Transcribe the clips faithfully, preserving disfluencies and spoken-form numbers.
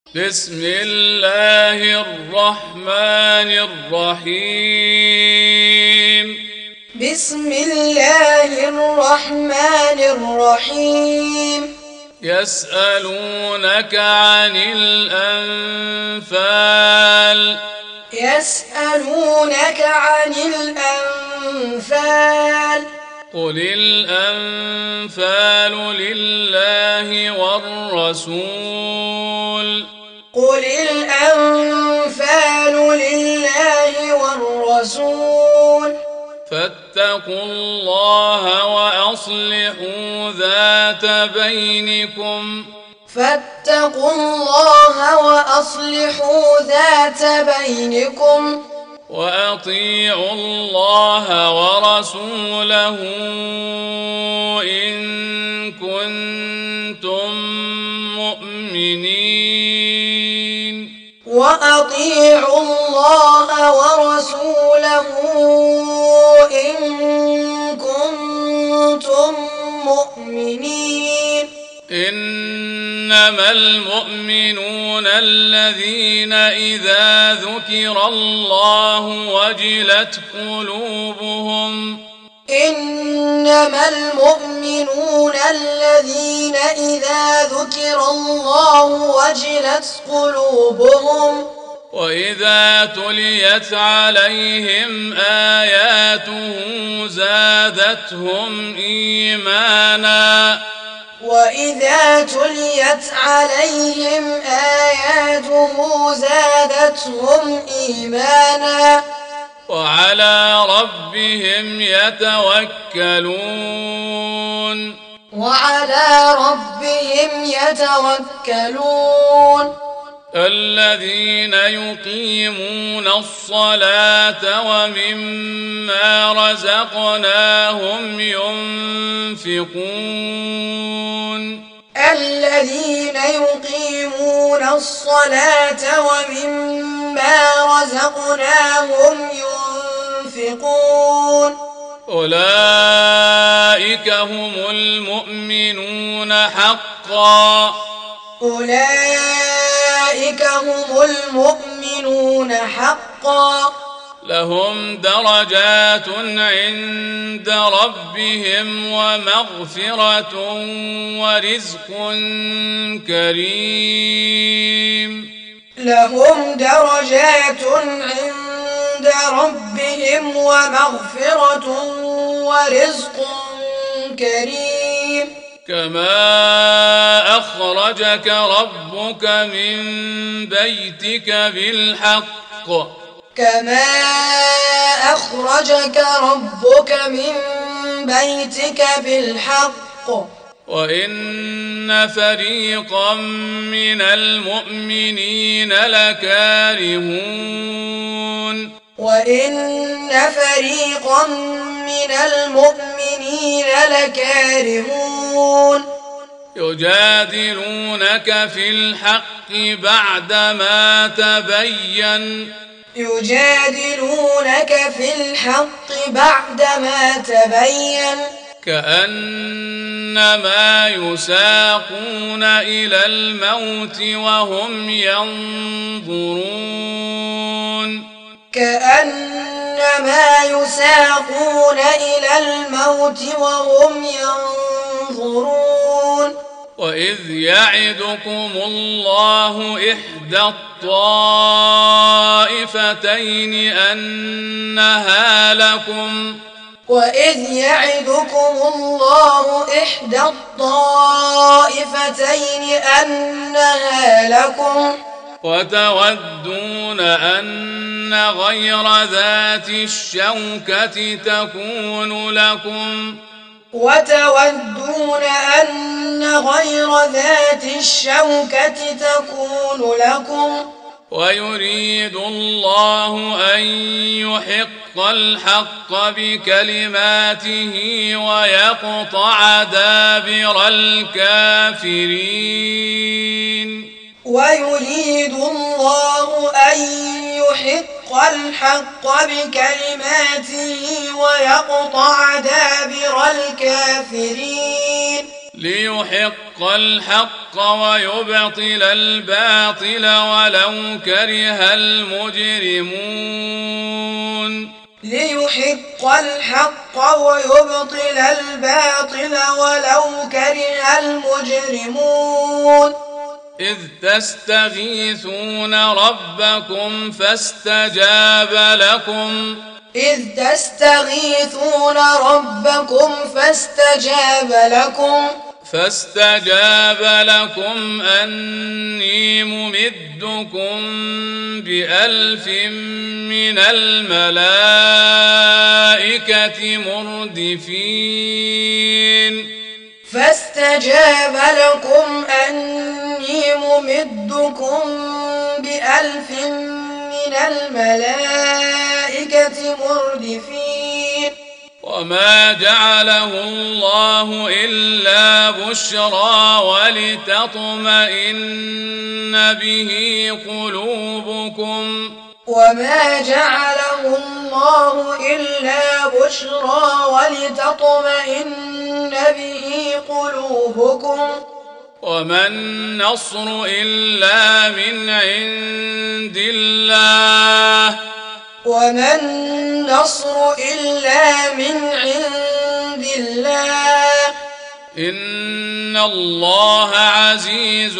بسم الله الرحمن الرحيم بسم الله الرحمن الرحيم يسألونك عن الأنفال يسألونك عن الأنفال قل الأنفال لله والرسول قل الأنفال لله والرسول فاتقوا الله وأصلحوا ذات بينكم فاتقوا الله وأصلحوا ذات بينكم وأطيعوا الله ورسوله إن كنتم مؤمنين وأطيعوا الله ورسوله إن كنتم مؤمنين إنما المؤمنون الذين إذا ذكر الله وجلت قلوبهم إنما المؤمنون الذين إذا ذكر الله وجلت قلوبهم وإذا تليت عليهم آياته زادتهم إيمانا وإذا تليت عليهم آياته زادتهم إيمانا وعلى ربهم يتوكلون وعلى ربهم يتوكلون الذين يقيمون الصلاة ومما رزقناهم ينفقون الذين يقيمون الصلاة ومما رزقناهم ينفقون أولئك هم المؤمنون حقا أولئك هم المؤمنون حقا لهم درجات عند ربهم ومغفرة ورزق كريم لهم درجات عند ربهم ومغفرة ورزق كريم كما أخرجك ربك من بيتك بالحق كما أخرجك ربك من بيتك بالحق وإن فريقا من المؤمنين لكارهون وإن فريقا من المؤمنين لكارهون يجادلونك في الحق بعدما تبين يجادلونك في الحق بعدما تبين كأنما يساقون إلى الموت وهم ينظرون كأنما يساقون إلى الموت وهم ينظرون وإذ يعدكم الله إحدى الطائفتين أنها لكم وإذ يعدكم الله إحدى الطائفتين أنها لكم وتودون أن غير ذات الشوكة تكون لكم وتودون أن غير ذات الشوكة تكون لكم ويريد الله أن يحق الحق بكلماته ويقطع دابر الكافرين ويريد الله أن يحق الحق بكلماته ويقطع دابر الكافرين ليحق الحق ويبطل الباطل ولو كره المجرمون ليحق الحق ويبطل الباطل ولو كره المجرمون إذ تستغيثون ربكم فاستجاب لكم إذ تستغيثون ربكم فاستجاب لكم فاستجاب لكم أني ممدكم بألف من الملائكة مردفين فاستجاب لكم أني ممدكم بألف من الملائكة مردفين وما جعله الله إلا بشرى ولتطمئن به قلوبكم وما جعله الله إلا بشرى ولتطمئن به قلوبكم وما النصر إلا من عند الله وما النصر إلا من عند الله إن الله عزيز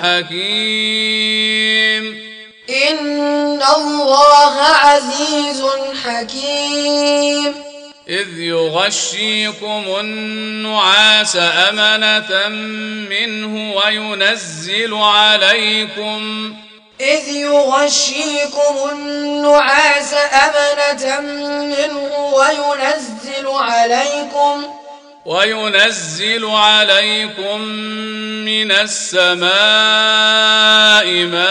حكيم إن الله عزيز حكيم إذ يغشيكم النعاس أمنة منه وينزل عليكم إذ يغشيكم النعاس أمنة منه وينزل عليكم وينزل عليكم من السماء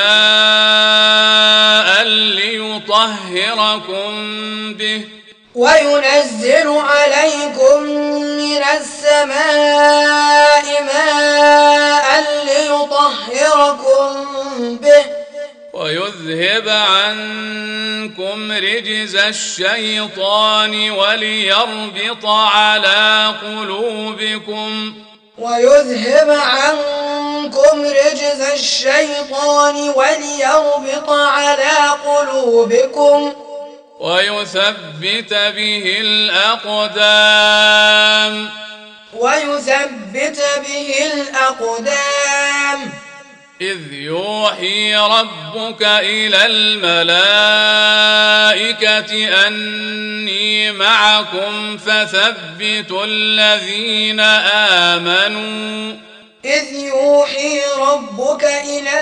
ماء ليطهركم به وينزل عليكم من السماء ماء ليطهركم به ويذهب عنكم رجز الشيطان وليربط على قلوبكم ويذهب عنكم رجز الشيطان وليربط على قلوبكم ويثبت به الأقدام ويثبت به الأقدام إذ يوحي ربك إلى الملائكة أني معكم فثبتوا الذين آمنوا إذ يوحي ربك إلى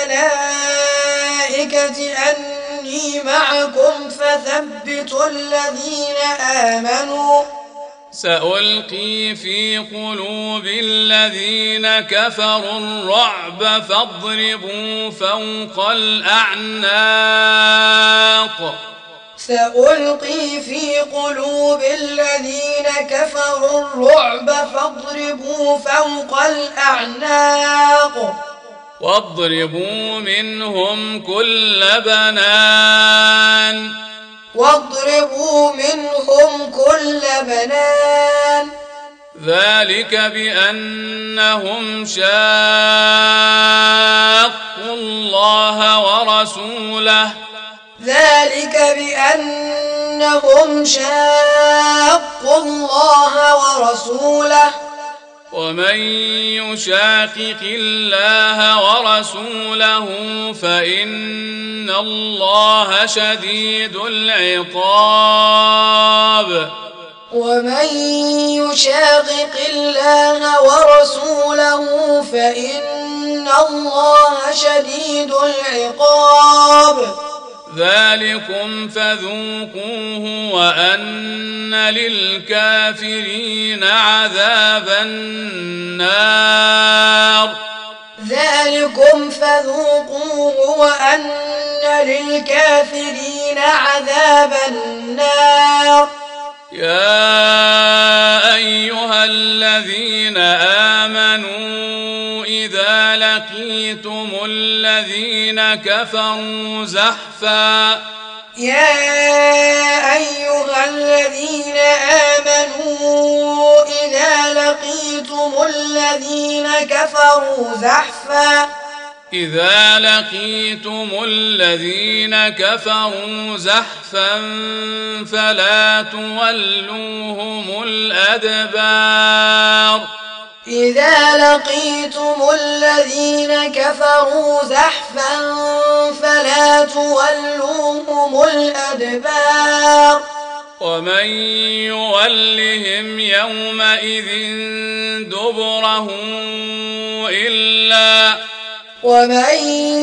الملائكة أني معكم فثبتوا الذين آمنوا سألقي في قلوب الذين كفروا الرعب فاضربوا فوق الأعناق سألقي في قلوب الذين كفروا الرعب فاضربوا فوق الأعناق واضربوا منهم كل بنان واضربوا منهم كل بنان ذلك بأنهم شاقوا الله ورسوله ذلك بأنهم شاقوا الله ورسوله ومن يشاقق الله ورسوله فإن الله شديد العقاب ومن يشاقق الله ورسوله فإن الله شديد العقاب ذلكم فذوقوه وأن للكافرين عذاب النار ذلكم فذوقوه وأن للكافرين عذاب النار يا أيها الذين آمنوا إذا لقيتم الذين كفروا زحفا يا أيها الذين آمنوا إذا لقيتم الذين كفروا زحفا إذا لقيتم الذين كفروا زحفا فلا تولوهم الأدبار إذا لقيتم الذين كفروا زحفا فلا تولوهم الأدبار ومن يولهم يومئذ دبره إلا ومن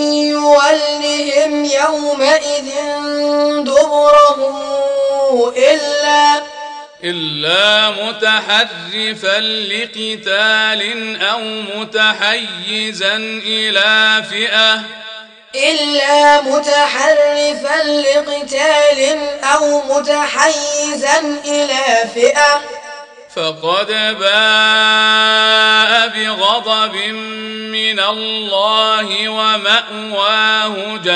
يولهم يومئذ دبره إلا إلا متحرفا لقتال أو متحيزا إلى فئة إلا متحرفا لقتال أو متحيزا إلى فئة فقد باء بغضب من الله ومأواه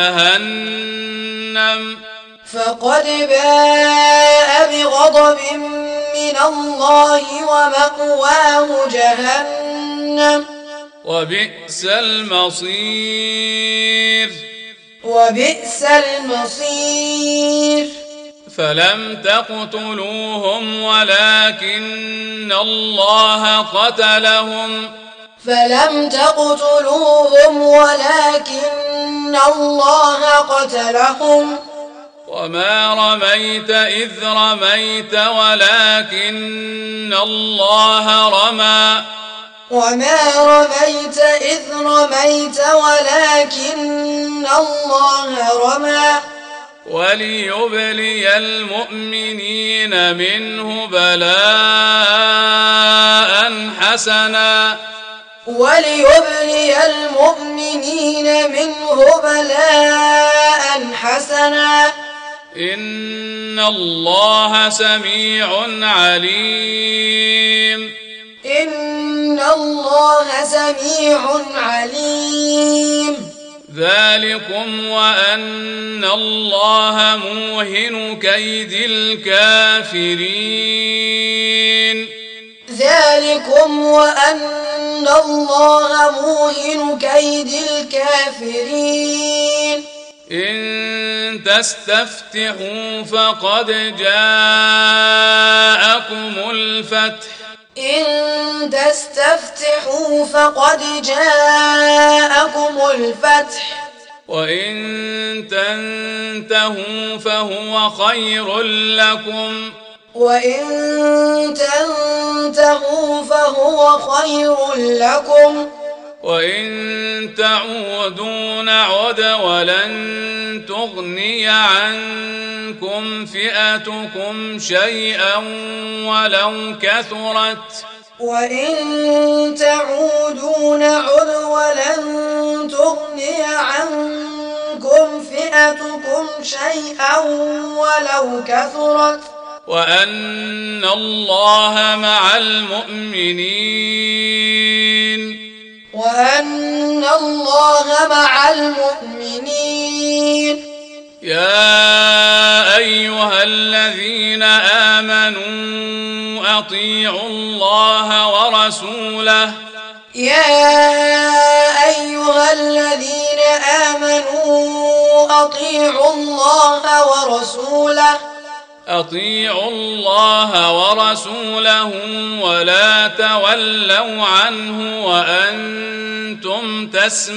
جهنم فقد باء بغضب من الله ومأواه جهنم وبئس المصير وبئس المصير فلم تقتلوهم ولكن الله قتلهم فلم تقتلوهم ولكن الله قتلهم وما رميت إذ رميت ولكن الله رمى وما رميت إذ رميت ولكن الله رمى وليبلي المؤمنين منه بلاء حسنا وليبلي المؤمنين منه بلاء حسنا إن الله سميع عليم إن الله سميع عليم ذلكم وأن الله موهن كيد الكافرين ذلكم وأن الله موهن كيد الكافرين إن تستفتحوا فقد جاءكم الفتح إن تستفتحوا فقد جاءكم الفتح وإن تنتهوا فهو خير لكم وإن تنتهوا فهو خير لكم وإن تعودوا نعد ولن تغني عنكم فئتكم شيئا ولو كثرت وإن تعودوا نعد ولن تغني عنكم فئتكم شيئا ولو كثرت وأن الله مع المؤمنين وأن الله مع المؤمنين يا أيها الذين آمنوا أطيعوا الله ورسوله يا أيها الذين آمنوا أطيعوا الله ورسوله أطيعوا الله ورسوله ولا تولوا عنه وأنتم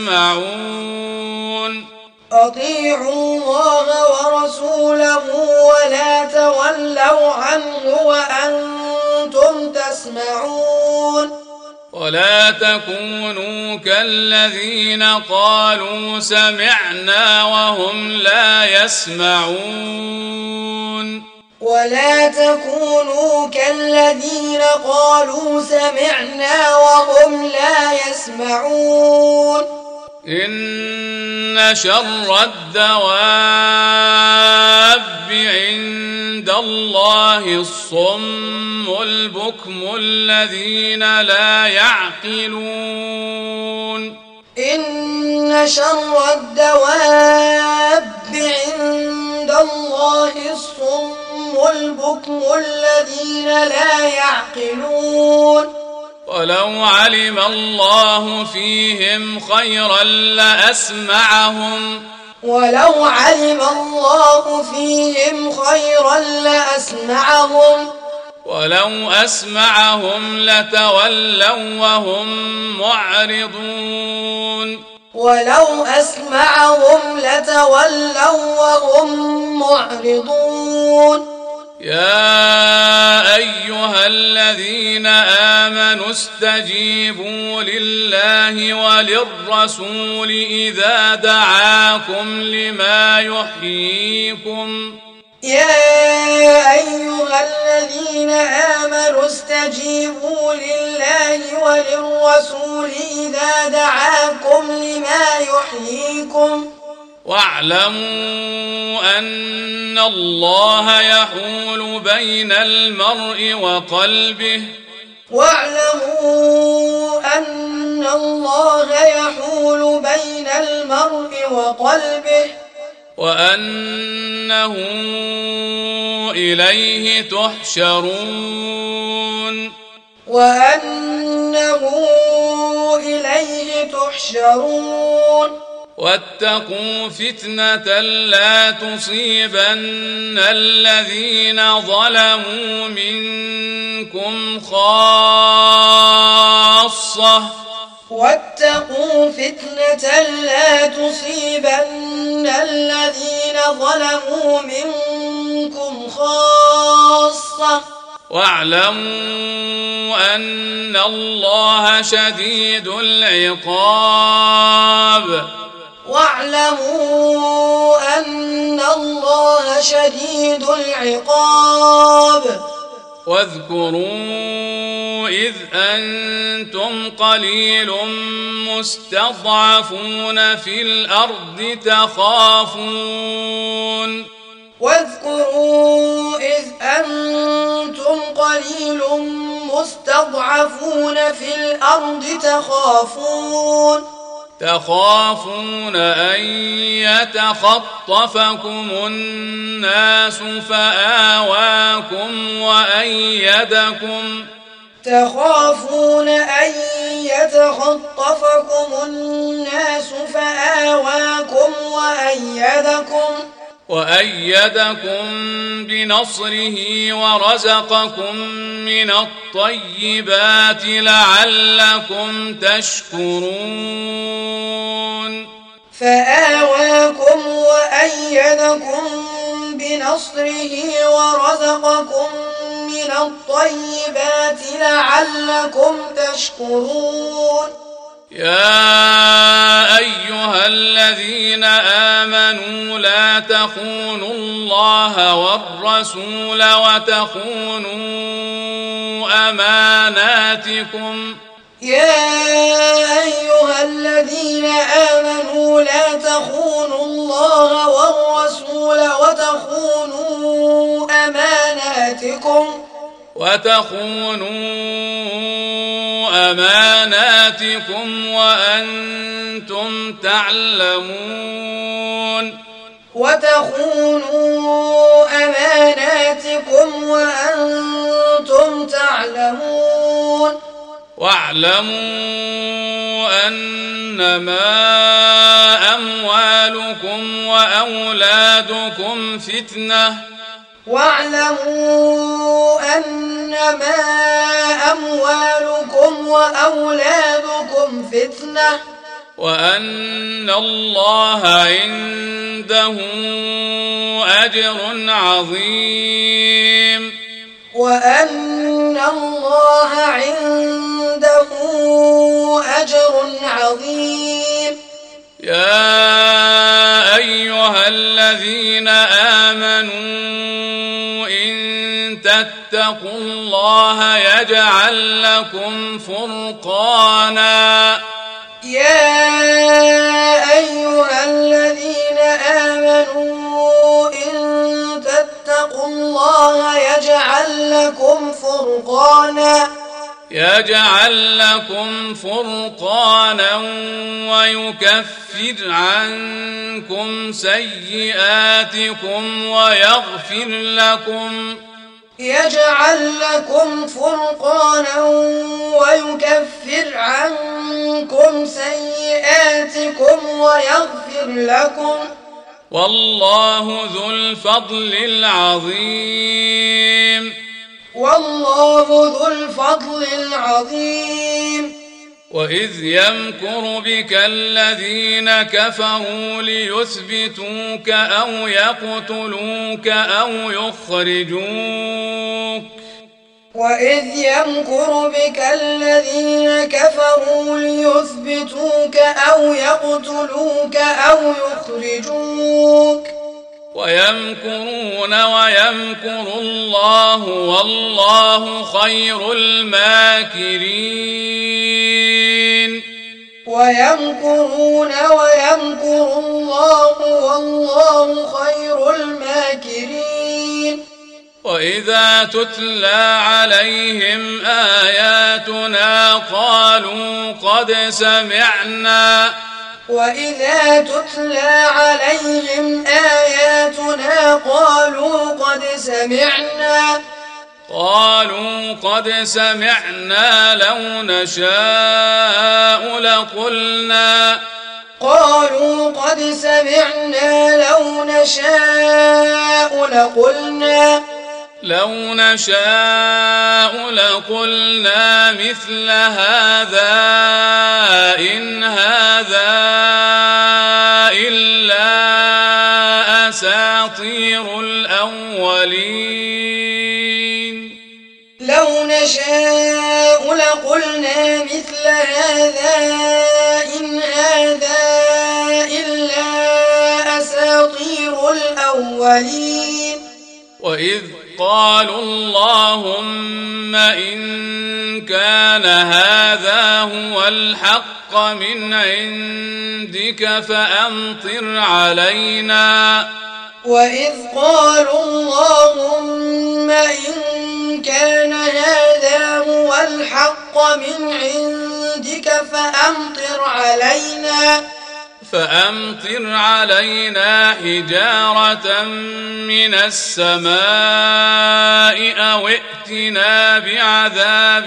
تسمعون أطيعوا الله ورسوله ولا تولوا عنه وأنتم تسمعون ولا تكونوا كالذين قالوا سمعنا وهم لا يسمعون ولا تكونوا كالذين قالوا سمعنا وهم لا يسمعون إن شر الدواب عند الله الصم البكم الذين لا يعقلون إن شر الدواب عند الله الصم البكم الذين لا يعقلون ولو علم الله فيهم خيرا لأسمعهم ولو علم الله فيهم خيرا لأسمعهم ولو أسمعهم لتولوا وهم معرضون ولو أسمعهم لتولوا وهم معرضون يا أيها الذين آمنوا استجيبوا لله وللرسول إذا دعاكم لما يحييكم يا أيها الذين آمنوا استجيبوا لله وللرسول إذا دعاكم لما يحييكم واعلموا أن الله يحول بين المرء وقلبه واعلموا أن الله يحول بين المرء وقلبه وأنه إليه تحشرون وأنه إليه تحشرون واتقوا فتنة لا تصيبن الذين ظلموا منكم خاصة واتقوا فتنة لا تصيبن الذين ظلموا منكم خاصة واعلموا أن الله شديد العقاب واعلموا أن الله شديد العقاب واذكروا إذ أنتم قليل مستضعفون في الأرض تخافون واذكروا إذ أنتم قليل مستضعفون في الأرض تخافون تخافون أن يتخطفكم الناس فآواكم وأيدكم تخافون أن يتخطفكم الناس فآواكم وأيدكم وأيدكم بنصره ورزقكم من الطيبات لعلكم تشكرون فآواكم وأيدكم بنصره ورزقكم من الطيبات لعلكم تشكرون يا أيها الذين آمنوا لا تخونوا الله والرسول وتخونوا أماناتكم يا أيها الذين آمنوا لا تخونوا الله والرسول وتخونوا أماناتكم وتخونوا أماناتكم وأنتم تعلمون وتخونوا أماناتكم وأنتم تعلمون واعلموا أنما أموالكم وأولادكم فتنة واعلموا أنما أموالكم وأولادكم فتنة وأن الله عنده أجر عظيم وأن الله عنده أجر عظيم يا أيها الذين آمنوا إن تتقوا الله يجعل لكم فرقانا يا أيها الذين آمنوا إن تتقوا الله يجعل لكم فرقانا يجعل لكم فرقانا ويكفر عنكم سيئاتكم ويغفر لكم يجعل لكم فرقانا ويكفر عنكم سيئاتكم ويغفر لكم والله ذو الفضل العظيم والله ذو الفضل العظيم وإذ يمكر بك الذين كفروا ليثبتوك أو يقتلوك أو يخرجوك وإذ يمكر بك الذين كفروا ليثبتوك أو يقتلوك أو يخرجوك ويمكرون ويمكر الله والله خير الماكرين ويمكرون ويمكر الله والله خير الماكرين وإذا تتلى عليهم آياتنا قالوا قد سمعنا وإذا تتلى عليهم آياتنا قالوا قد سمعنا قالوا قد سمعنا لو نشاء لقلنا قالوا قد سمعنا لو نشاء لقلنا لو نشاء لقلنا مثل هذا إن هذا إلا أساطير الأولين لو نشاء لقلنا مثل هذا إن هذا إلا أساطير الأولين وإذ قالوا اللهم إن كان هذا هو الحق من عندك فأمطر علينا وإذ قالوا اللهم إن كان هذا هو الحق من عندك فأمطر علينا فأمطر علينا حجارة من السماء أو ائتنا بعذاب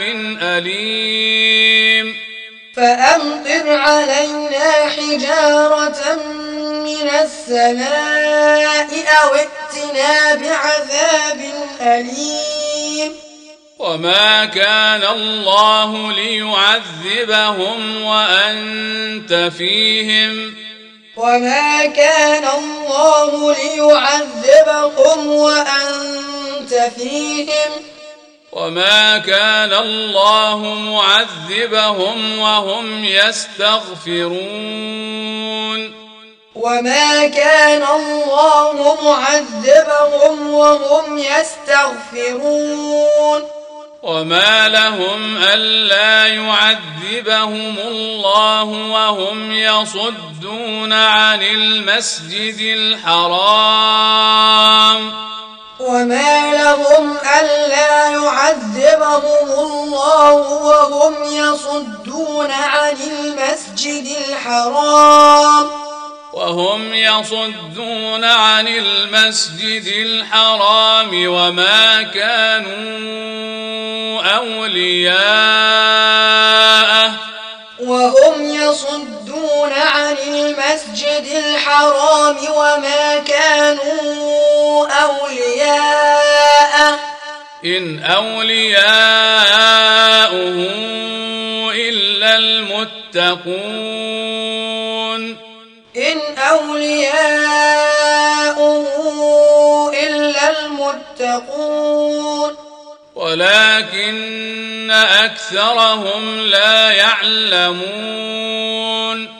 أليم فأمطر علينا حجارة من السماء أو ائتنا بعذاب أليم وما كان الله ليعذبهم وأنت فيهم وما كان الله ليعذبهم وأنت فيهم وما كان الله معذبهم وهم يستغفرون وما كان الله معذبهم وهم يستغفرون وما لهم ألا يعذبهم الله وهم يصدون عن المسجد الحرام وما لهم ألا يعذبهم الله وهم يصدون عن المسجد الحرام وهم يصدون عن المسجد الحرام وما كانوا أولياءه وهم يصدون عن المسجد الحرام وما كانوا أولياءه إن أولياؤه إلا المتقون إن أولياؤه إلا المتقون ولكن أكثرهم لا يعلمون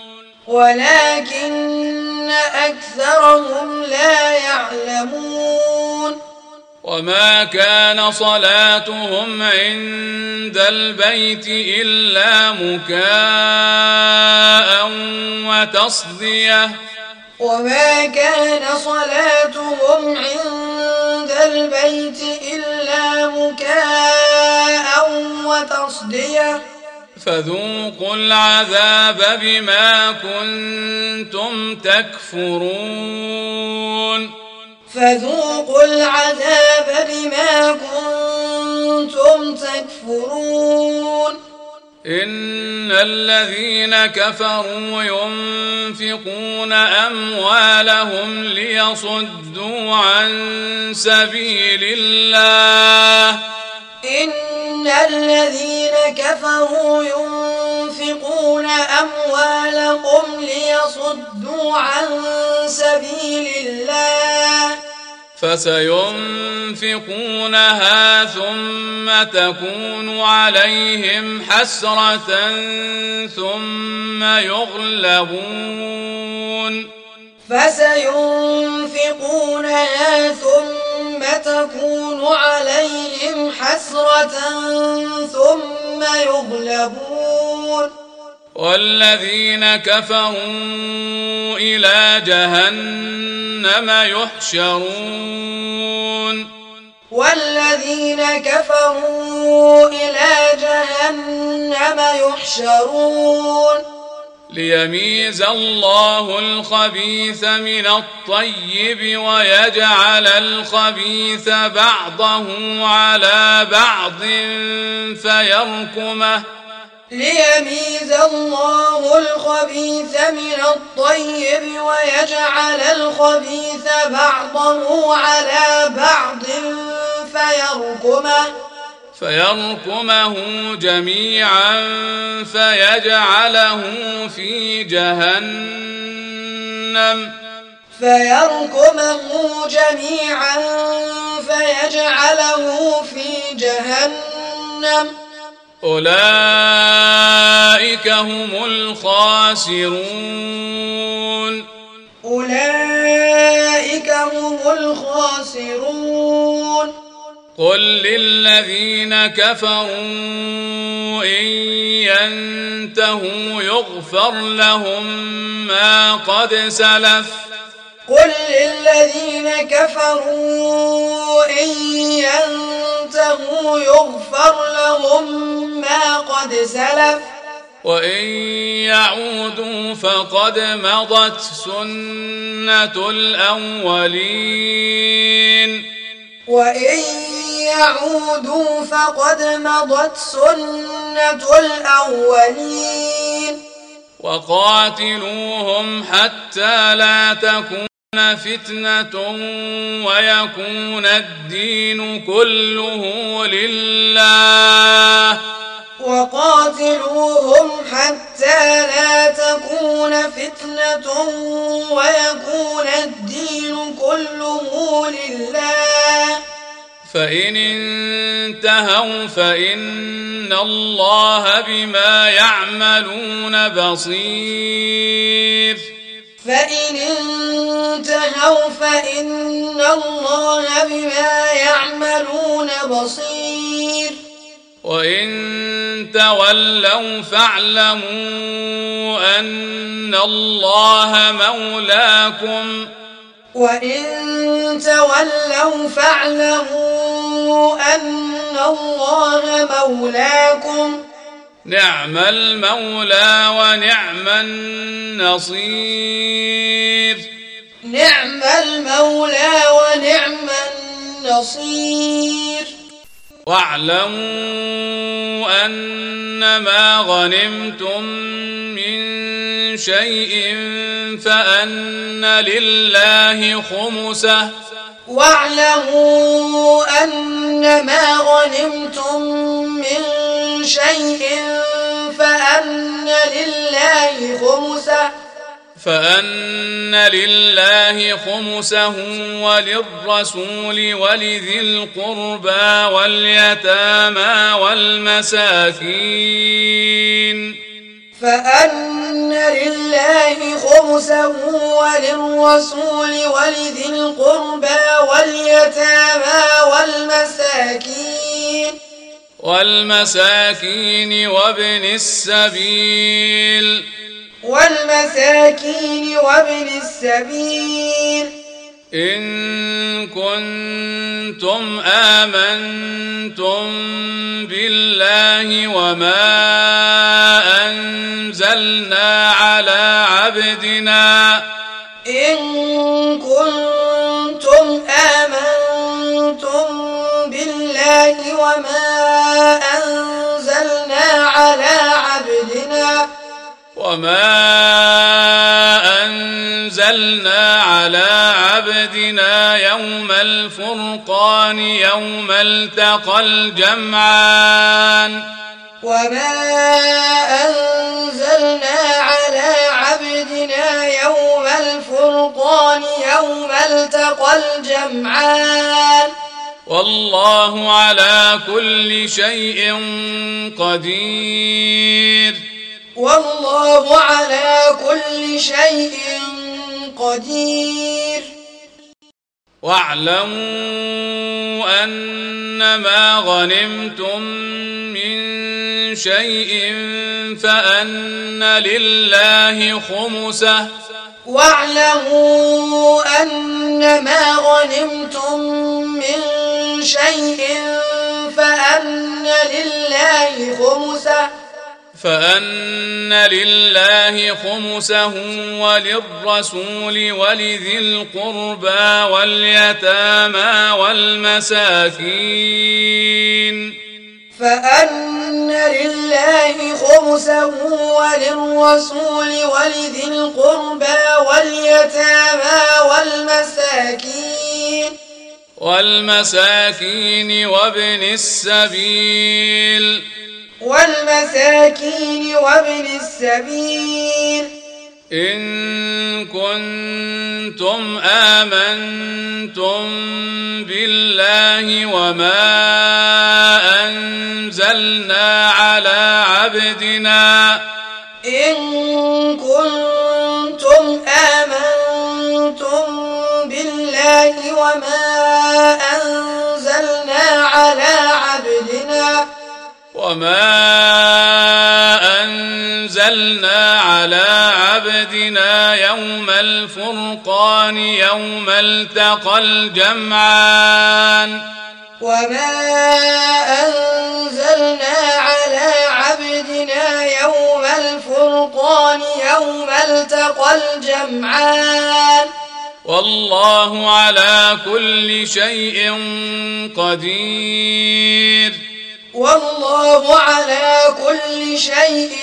ولكن أكثرهم لا يعلمون وما كان صلاتهم عند البيت إلا مكاء وتصدية وما كان صلاتهم عند البيت إلا مكاء وتصدية فذوقوا العذاب بما كنتم تكفرون فذوقوا العذاب بما كنتم تكفرون إن الذين كفروا ينفقون أموالهم ليصدوا عن سبيل الله إن الذين كفروا ينفقون أموالهم ليصدوا عن سبيل الله فسينفقونها ثم تكون عليهم حسرة ثم يغلبون فسينفقونها ثم تكون عليهم حسرة ثم يغلبون والذين كفروا إلى جهنم يحشرون والذين كفروا إلى جهنم يحشرون ليميز الله الخبيث من الطيب ويجعل الخبيث بعضه على بعض فيركمه ليميز الله الخبيث من الطيب ويجعل الخبيث بعضه على بعض فيركمه فيركمه جميعا فيجعله في جهنم فيركمه جميعا فيجعله في جهنم أولئك هم الخاسرون أولئك هم الخاسرون قل للذين كفروا إن ينتهوا يغفر لهم ما قد سلف قل للذين كفروا إن ينتهوا يغفر لهم ما قد سلف وإن يعودوا فقد مضت سنة الأولين وإن يعودوا فقد مضت سنة الأولين وقاتلوهم حتى لا تكون فتنة ويكون الدين كله لله وقاتلوهم حتى لا تكون فتنة ويكون الدين كله لله فإن انتهوا فإن الله بما يعملون بصير فإن انتهوا فإن الله بما يعملون بصير وإن تولوا فاعلموا أن الله مولاكم وإن تولوا فاعلموا أن الله مولاكم نعم المولى ونعم النصير نعم المولى ونعم النصير واعلموا أنما غنمتم من شيء فأن لله خمسه واعلموا أنما غنمتم من شيء فأن لله خمسه فأن لله خمسه وللرسول ولذي القربى واليتامى والمساكين فأن لله خمسه وللرسول ولذي القربى واليتامى والمساكين والمساكين وابن السبيل والمساكين وابن السبيل إن كنتم آمنتم بالله وما أنزلنا على عبدنا إن كنتم آمنتم وما أنزلنا على عبدنا وما أنزلنا على عبدنا يوم الفرقان يوم التقى الجمعان وما أنزلنا على عبدنا يوم الفرقان يوم التقى الجمعان والله على كل شيء قدير والله على كل شيء قدير واعلموا أنما غنمتم من شيء فأن لله خمسه واعلموا أنما غنمتم من شيء فأن لله خمسه فأن لله خمسه وللرسول ولذي القربى واليتامى والمساكين فأن لله خمسه وللرسول ولذي القربى واليتامى والمساكين والمساكين وابن السبيل والمساكين وابن السبيل إن كنتم آمنتم بالله وما أنزلنا على عبدنا إن كنتم آمنتم بالله وما أنزلنا على عبدنا وما أنزلنا على عبدنا يوم الفرقان يوم التقى الجمعان وما أنزلنا على عبدنا يوم الفرقان يوم التقى الجمعان والله على كل شيء قدير والله على كل شيء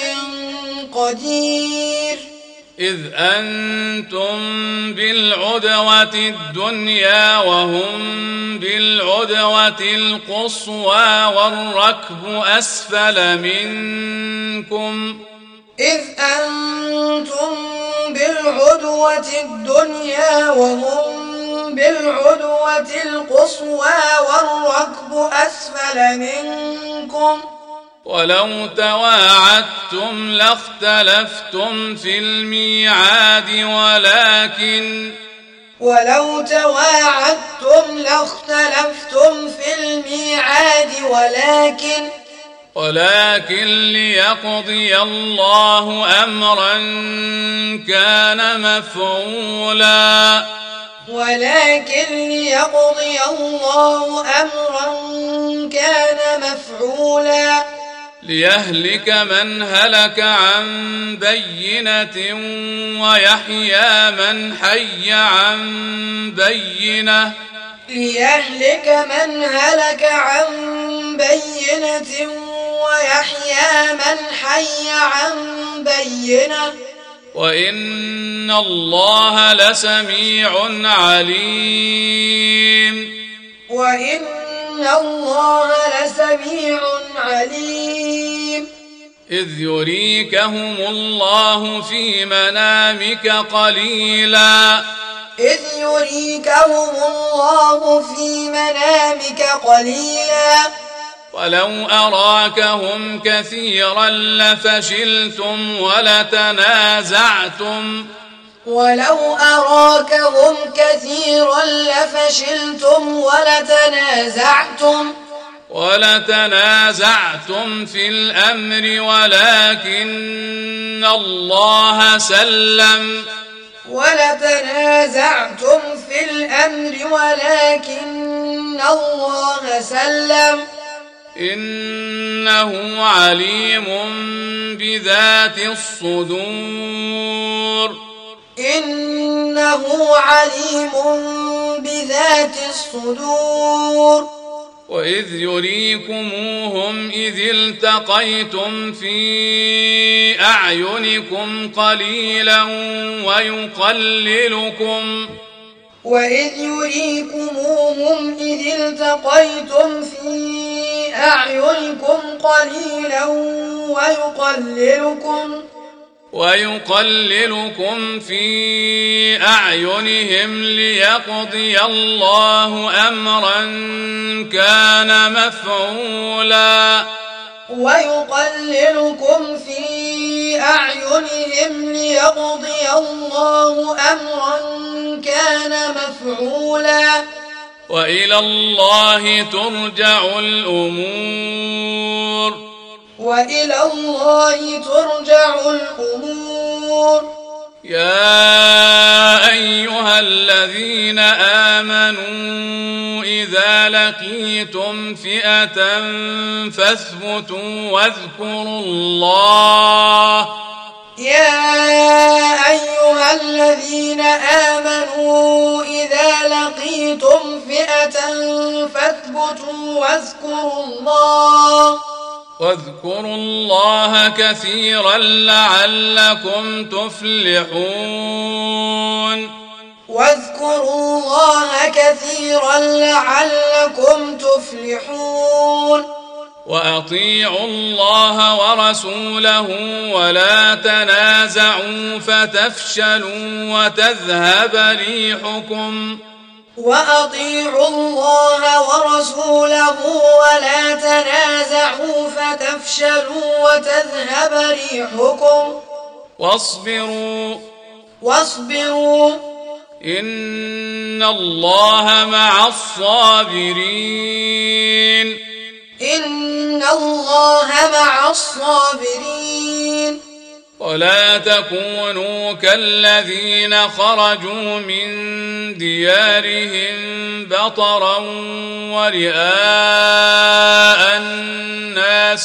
قدير إذ أنتم بالعدوة الدنيا وهم بالعدوة القصوى والركب أسفل منكم إذ أنتم بالعدوة الدنيا وهم بالعدوة القصوى والركب أسفل منكم ولو تواعدتم لاختلفتم في الميعاد ولكن ولو تواعدتم لاختلفتم في الميعاد ولكن ولكن ليقضي الله أمرا كان مفعولا ولكن ليقضي الله أمرا كان مفعولا ليهلك من هلك عن بينة ويحيى من حي عن بينة ليهلك من هلك عن بينة ويحيى من حي عن بينة وإن الله لسميع عليم وإن الله لسميع عليم إذ يريكهم الله في منامك قليلا إذ يريكهم الله في منامك قليلا ولو أراكهم كثيرا لفشلتم ولتنازعتم ولو أراكهم كثيرا لفشلتم ولتنازعتم ولتنازعتم في الأمر ولكن الله سلم ولتنازعتم في الأمر ولكن الله سلم إنه عليم بذات الصدور إنه عليم بذات الصدور وإذ يريكموهم إذ التقيتم في أعينكم قليلا ويقللكم وإذ يريكموهم إذ التقيتم في أعينكم قليلا ويقللكم ويقللكم في أعينهم ليقضي الله أمرا كان مفعولا ويقللكم في أعينهم ليقضي الله أمرا كان مفعولا وإلى الله ترجع الأمور وإلى الله ترجع الأمور يا أيها الذين آمنوا إذا لقيتم فئة فاثبتوا واذكروا الله يا أيها الذين آمنوا إذا لقيتم فئة فاثبتوا واذكروا الله واذكروا الله كثيرا لعلكم تفلحون واذكروا الله كثيرا لعلكم تفلحون وأطيعوا الله ورسوله ولا تنازعوا فتفشلوا وتذهب ريحكم وأطيعوا الله ورسوله ولا تنازعوا فتفشلوا وتذهب ريحكم واصبروا واصبروا إن الله مع الصابرين إن الله مع الصابرين ولا تكونوا كالذين خرجوا من ديارهم بطرا ورئاء الناس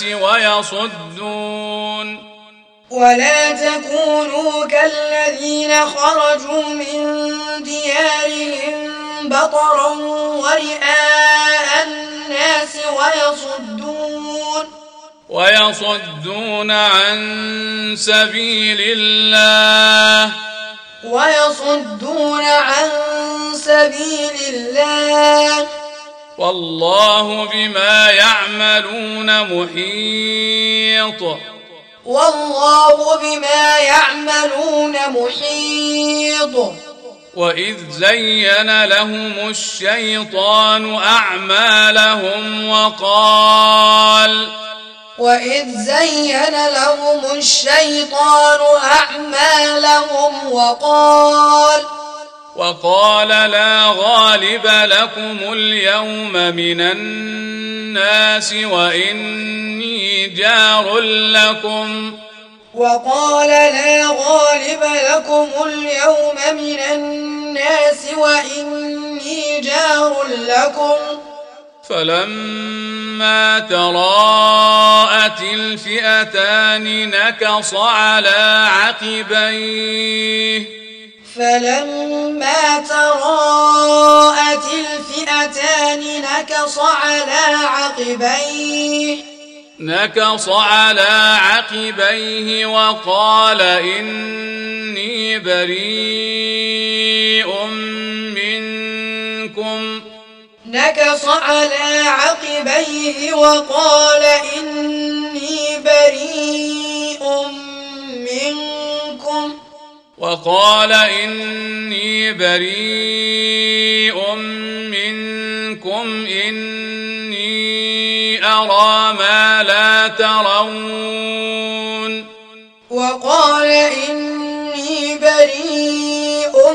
ويصدون ولا تكونوا كالذين خرجوا من ديارهم بطرا ورئاء الناس ويصدون ويصدون عن سبيل الله ويصدون عن سبيل الله والله بما يعملون محيط والله بما يعملون محيط وإذ زين لهم الشيطان أعمالهم وقال وإذ زين لهم الشيطان أعمالهم وقال وقال لا غالب لكم اليوم من الناس وإني جار لكم وقال لا غالب لكم اليوم من الناس وإني جار لكم فلما تراءت الفئتان نكص على عقبيه فلما تراءت الفئتان نكص على عقبيه نكص على عقبيه وقال إني بريء منكم نكص على عقبيه وقال إني بريء منكم وقال إني بريء منكم إني أرى ما لا ترون وقال إني بريء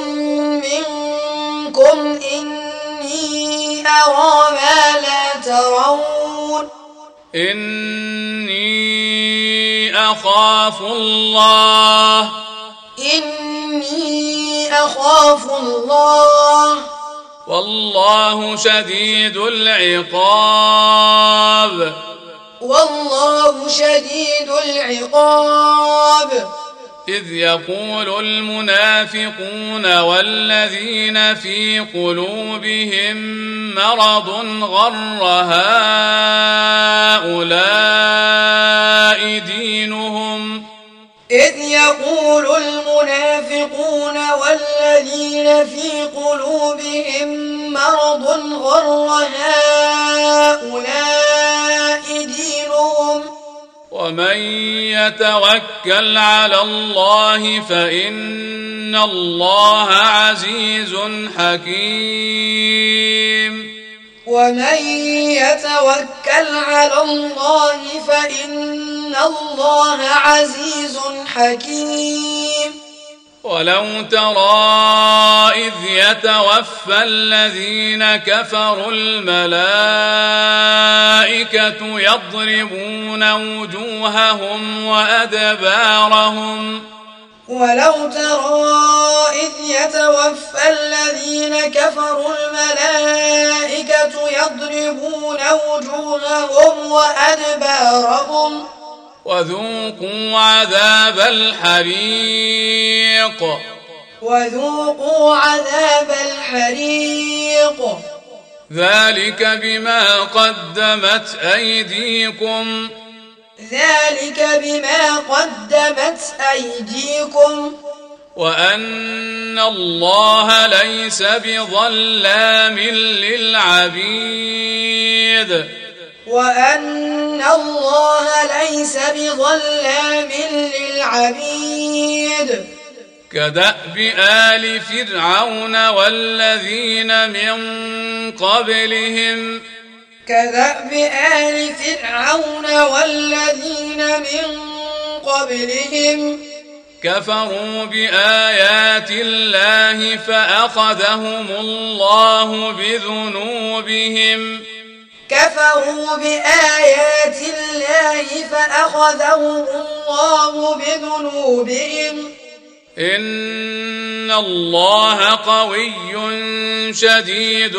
منكم إني أرى ما لا ترون إني أخاف الله إني أخاف الله والله شديد العقاب والله شديد العقاب إذ يقول المنافقون والذين في قلوبهم مرض غر هؤلاء دينهم إذ يقول المنافقون والذين في قلوبهم مرض غر هؤلاء دينهم ومن يتوكل على الله فإن الله عزيز حكيم ومن يتوكل على الله فإن الله عزيز حكيم ولو ترى إذ يتوفى الذين كفروا الملائكة يضربون وجوههم وأدبارهم ولو ترى إذ يتوفى الذين كفروا الملائكة يضربون وجوههم وأدبارهم وذوقوا عذاب الحريق وذوقوا عذاب الحريق ذلك بما قدمت أيديكم ذلك بما قدمت أيديكم وأن الله ليس بظلام للعبيد وأن الله ليس بظلام للعبيد كدأب آل فرعون والذين من قبلهم كدأب آل فرعون والذين من قبلهم كفروا بآيات الله فأخذهم الله بذنوبهم كفروا بآيات الله فأخذهم الله بذنوبهم إن الله قوي شديد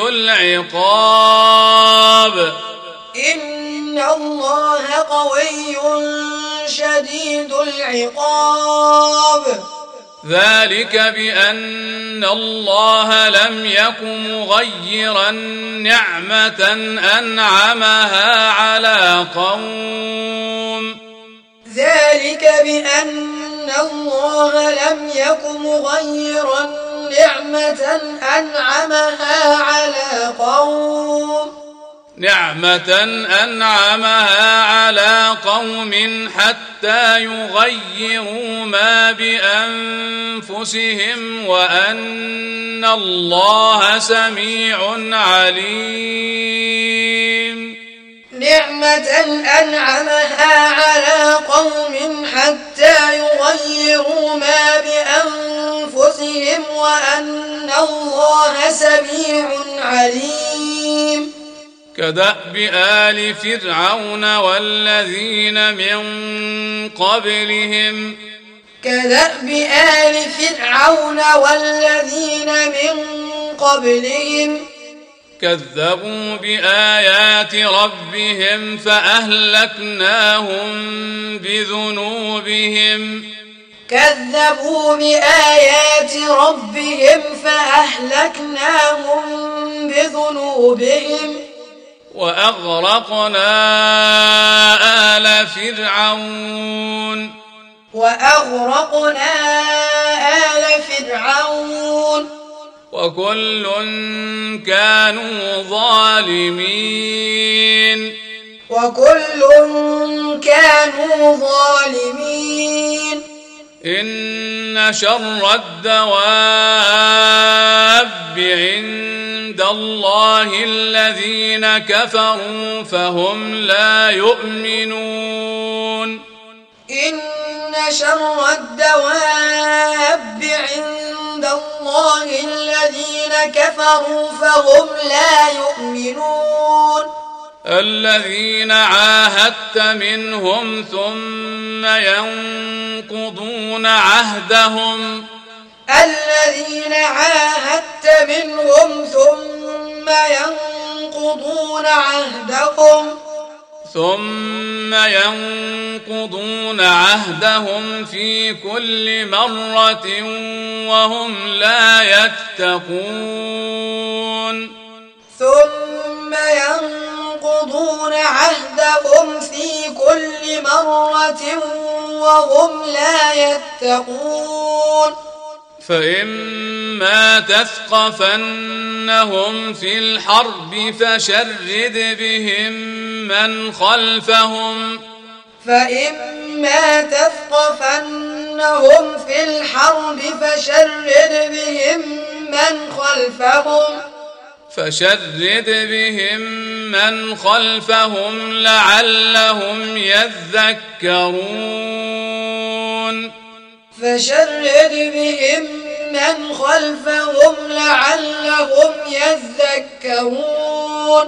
العقاب إن الله قوي شديد العقاب ذلك بأن الله لم يك مغيرا نعمة أنعمها على قوم ذلك بأن الله لم يك مغيرا نعمة أنعمها على قوم نعمة أنعمها على قوم حتى يغيروا ما بأنفسهم وأن الله سميع عليم نعمة أنعمها على قوم حتى يغيروا ما بأنفسهم وأن الله سميع عليم كدأب آل فرعون والذين من قبلهم كدأب آل فرعون والذين من قبلهم كذبوا بآيات ربهم فأهلكناهم بذنوبهم كذبوا بآيات ربهم فأهلكناهم بذنوبهم وأغرقنا آل فرعون وأغرقنا آل فرعون وكل كانوا ظالمين وكل كانوا ظالمين إن شر الدواب عند الله الذين كفروا فهم لا يؤمنون إن شر الدواب عند الله الذين كفروا فهم لا يؤمنون الذين عاهدت منهم ثم ينقضون عهدهم الذين عاهدت منهم ثم ينقضون عهدهم ثم ينقضون عهدهم في كل مرة وهم لا يتقون ثم ينقضون عهدهم في كل مرة وهم لا يتقون فإما تثقفنهم في الحرب فشرد بهم من خلفهم فإما تثقفنهم في الحرب فشرد بهم من خلفهم فشرد بهم من خلفهم لعلهم يذكرون فشرد بهم من خلفهم لعلهم يذكرون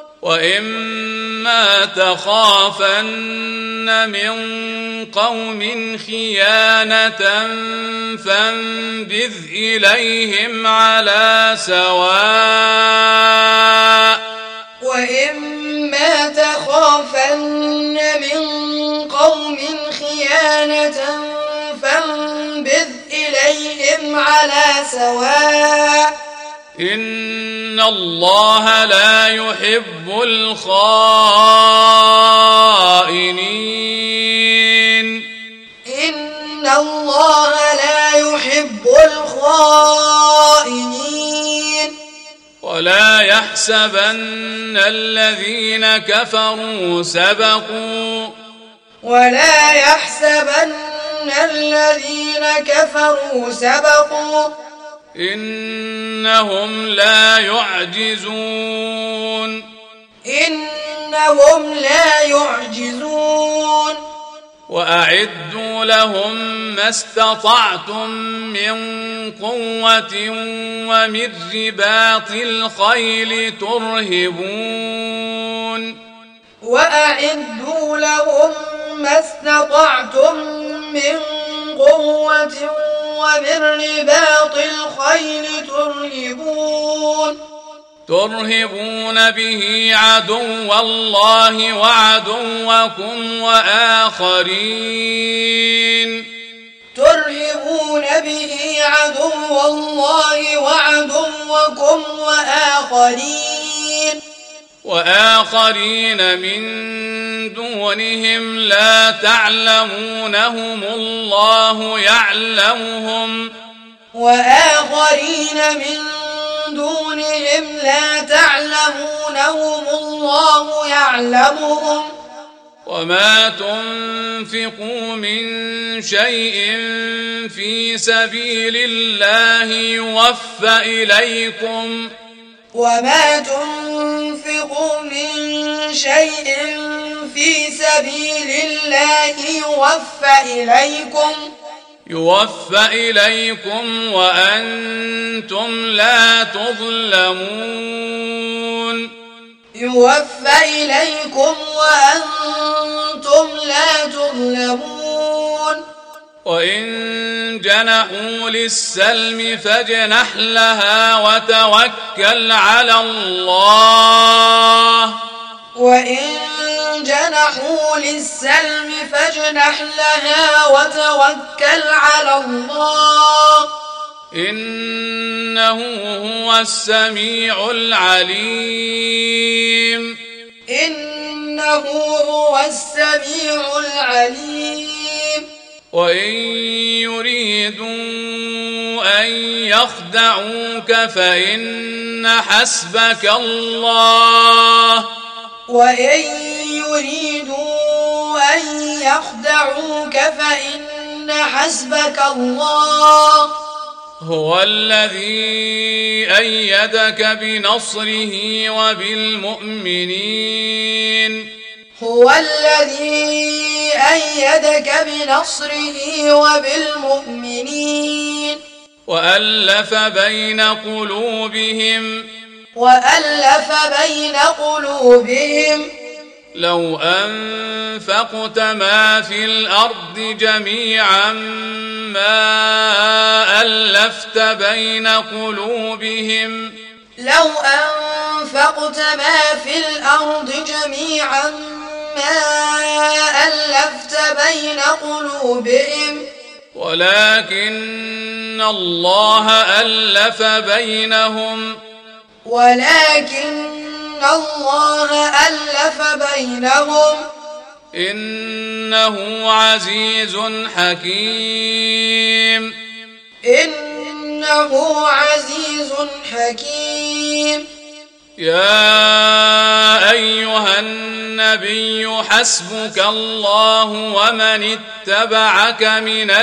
وإما تخافن من قوم خيانة فانبذ إليهم على سواء وإما تخافن من قوم خيانة فانبذ إليهم على سواء إن الله لا يحب الخائنين إن الله لا يحب الخائنين ولا يحسبن الذين كفروا سبقوا ولا يحسبن الذين كفروا سبقوا إنهم لا يعجزون إنهم لا يعجزون وأعدوا لهم ما استطعتم من قوة ومن رباط الخيل ترهبون وأعدوا لهم ما استطعتم من قوة ومن رباط الخيل ترهبون ترهبون به عدو الله وعدوكم وآخرين ترهبون به عدو الله وعدوكم وآخرين وآخرين من دونهم لا تعلمونهم الله يعلمهم وآخرين من دونهم لا تعلمونهم الله يعلمهم وما تنفقوا من شيء في سبيل الله يوفى إليكم وما تنفقوا من شيء في سبيل الله يوفى إليكم يوفى إليكم وأنتم لا تظلمون يوفى إليكم وأنتم لا تظلمون وإن جنحوا للسلم فاجنح لها وتوكل على الله وإن جنحوا للسلم فاجنح لها وتوكل على الله إنه هو السميع العليم إنه هو السميع العليم وإن يريدوا أن يخدعوك فإن حسبك الله وإن يريدوا أن يخدعوك فإن حسبك الله هو الذي أيدك بنصره وبالمؤمنين هو الذي أيدك بنصره وبالمؤمنين وألف بين قلوبهم وألف بين قلوبهم لو أنفقت ما في الأرض جميعا ما ألفت بين قلوبهم لو أنفقت ما في الأرض جميعا ما ألفت بين قلوبهم ولكن الله ألف بينهم ولكن الله ألف بينهم إنه عزيز حكيم إنه عزيز حكيم يا أيها النبي حسبك الله ومن اتبعك من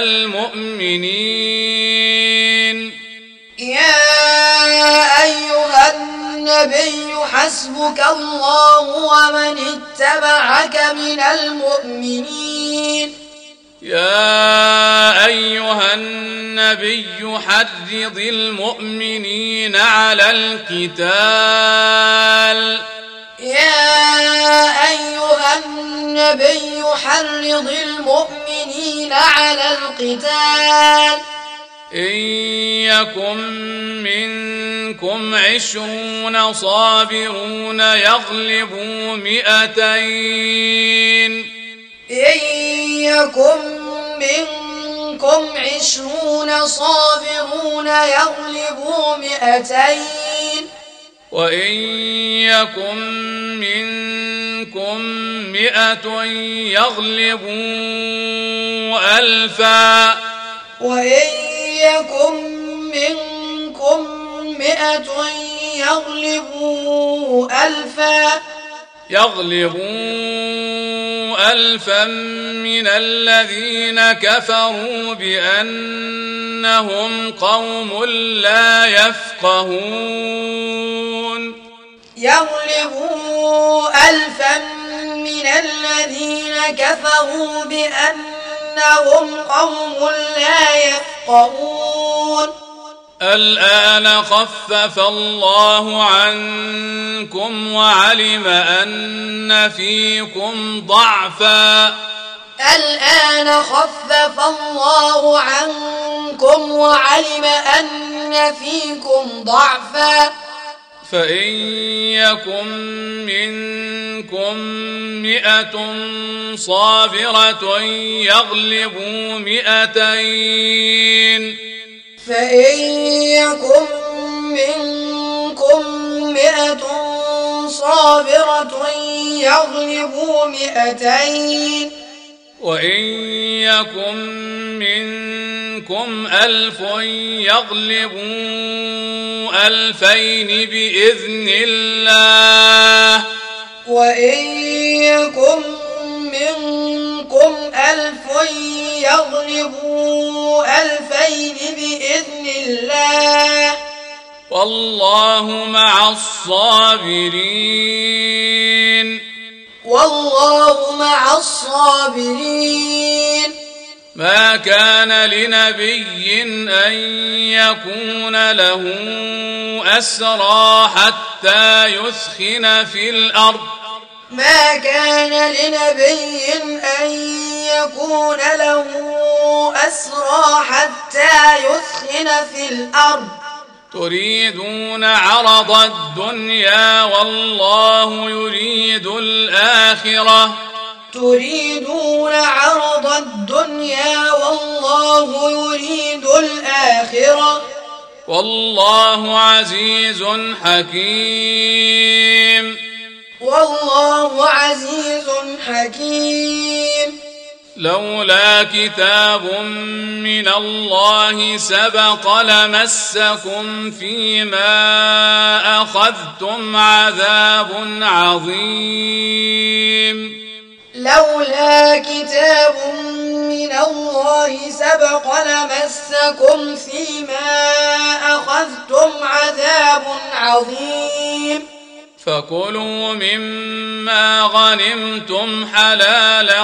المؤمنين يا أيها النبي حسبك الله ومن اتبعك من المؤمنين يا أيها النبي حرض المؤمنين على القتال يا أيها النبي حرض المؤمنين على القتال إن يكن منكم عشرون صابرون يغلبوا مئتين إن يكن منكم عشرون صابرون يغلبوا مئتين وإن يكن منكم مئة يغلبوا ألفا وإن يكن منكم مئة يغلبوا ألفا يغلبوا ألفا من الذين كفروا بأنهم قوم لا يفقهون يغلبوا ألفا من الذين كفروا بأنهم قوم لا يفقهون الآن خفف الله عنكم وعلم أن فيكم ضعفا الآن خفف الله عنكم وعلم أن فيكم ضعفا فإن يكن منكم مئة صابرة يغلبوا مئتين فإن يكن منكم مئة صابرة يغلبوا مئتين وإن يكن منكم ألف يغلبوا ألفين بإذن الله وإن يكن منكم ألف يغلبوا ألفين بإذن الله والله مع الصابرين والله مع الصابرين ما كان لنبي أن يكون له أسرى حتى يثخن في الأرض ما كان لنبي أن يكون له أسرى حتى يثخن في الأرض تريدون عرض الدنيا والله يريد الآخرة تريدون عرض الدنيا والله يريد الآخرة والله عزيز حكيم والله عزيز حكيم لولا كتاب من الله سبق لمسكم فيما أخذتم عذاب عظيم لولا كتاب من الله سبق لمسكم فيما أخذتم عذاب عظيم فكلوا مما غنمتم حلالا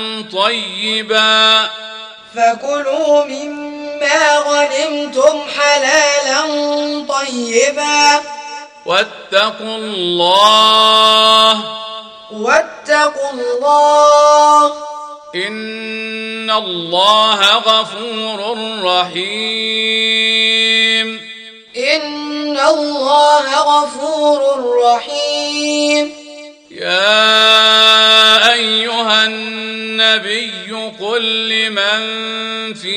طيبا فكلوا مما غنمتم حلالا طيبا واتقوا الله واتقوا الله إن الله غفور رحيم إن الله غفور رحيم يا أيها النبي قل لمن في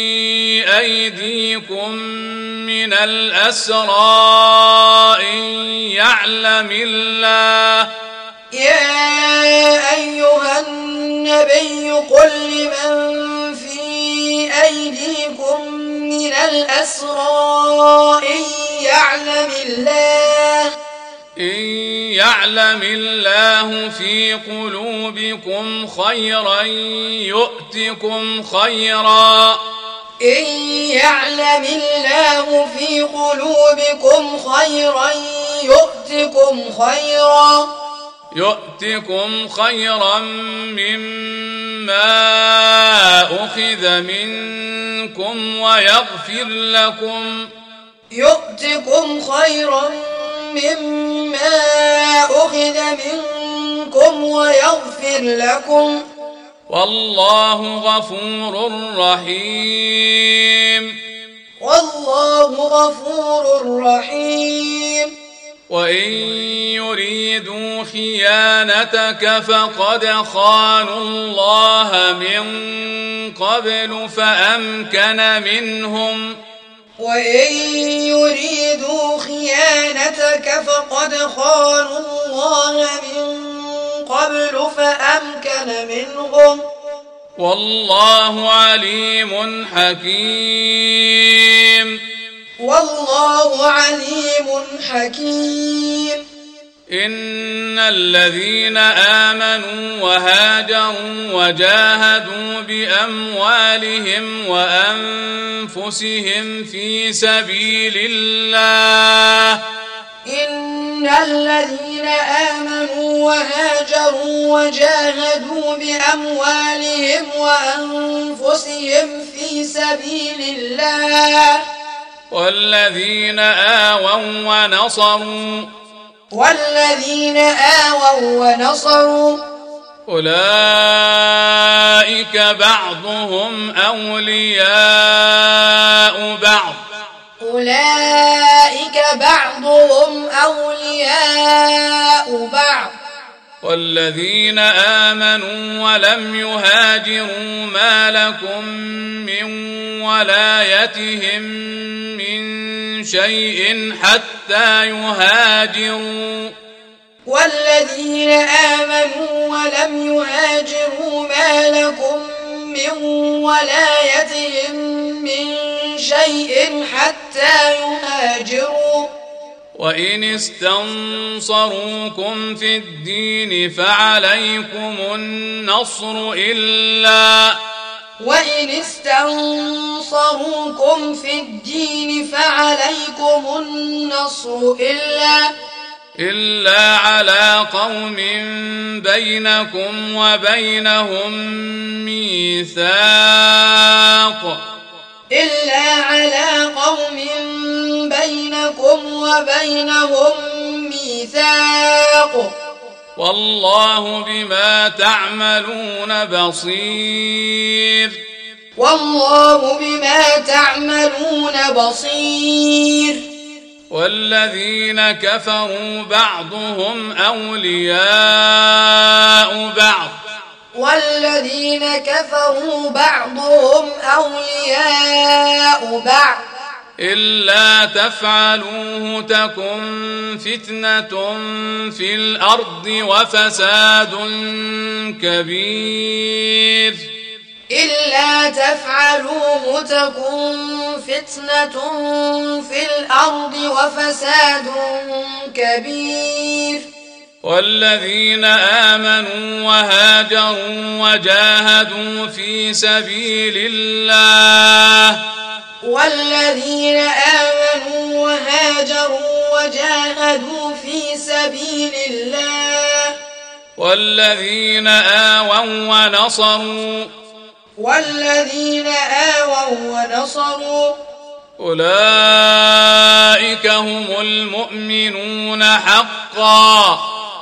أيديكم من الأسرى إن يعلم الله يا أيها النبي قل لمن في أيديكم من الأسرى إن يعلم الله إن يعلم الله في قلوبكم خيرا يؤتكم خيرا إن يعلم الله في قلوبكم خيرا يؤتكم خيرا يؤتكم خيرا مما أخذ منكم ويغفر لكم يؤتكم خيرا مما أخذ منكم ويغفر لكم والله غفور رحيم والله غفور رحيم وإن يريدوا خيانتك فقد خانوا الله من قبل فأمكن منهم وإن يريدوا خيانتك فقد خانوا الله من قبل فأمكن منهم والله عليم حكيم والله عليم حكيم إن الذين آمنوا وهاجروا وجاهدوا بأموالهم وأنفسهم في سبيل الله إن الذين آمنوا وهاجروا وجاهدوا بأموالهم وأنفسهم في سبيل الله والذين آووا ونصروا والذين آووا ونصروا أولئك بعضهم أولياء بعض أولئك بعضهم أولياء بعض والذين آمنوا ولم يهاجروا ما لكم من ولايتهم من شيء حتى يهاجروا والذين آمنوا ولم يهاجروا ما لكم من ولايتهم من شيء حتى يهاجروا وإن استنصروكم في الدين فعليكم النصر إلا وإن استنصروكم في الدين فعليكم النصر إلا إلا على قوم بينكم وبينهم ميثاق إلا على قوم بينكم وبينهم ميثاق والله بما تعملون بصير والله بما تعملون بصير والذين كفروا بعضهم أولياء بعض والذين كفروا بعضهم أولياء بعض إلا تفعلوه تكن فتنة في الأرض وفساد كبير إلا تفعلوه تكن فتنة في الأرض وفساد كبير والذين آمنوا وهاجروا وجاهدوا في سبيل الله والذين آمنوا وهاجروا وجاهدوا في سبيل الله والذين آووا ونصروا والذين آووا ونصروا أولئك هم المؤمنون حقا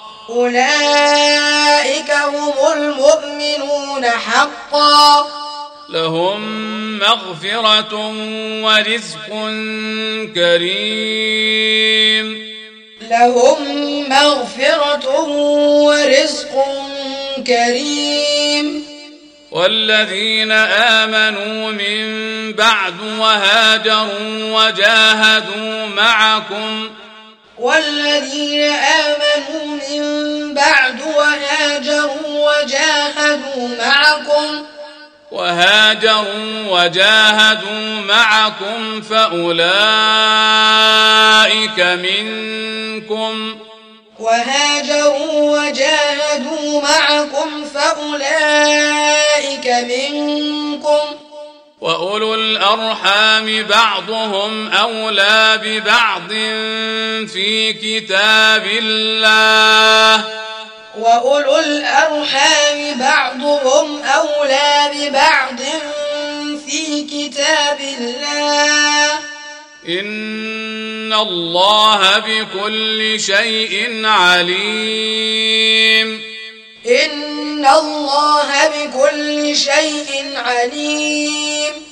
أولئك هم المؤمنون حقا لهم مغفرة ورزق كريم لهم مغفرة ورزق كريم. والذين آمنوا من بعد وهاجروا وجاهدوا معكم والذين آمنوا من بعد وهاجروا وجاهدوا معكم وهاجروا وجاهدوا معكم فأولئك منكم وهاجروا وجاهدوا معكم فأولئك منكم وأولو الأرحام بعضهم أولى ببعض في كتاب الله وأولو الأرحام بعضهم أولى ببعض في كتاب الله إن الله بكل شيء عليم. إن الله بكل شيء عليم.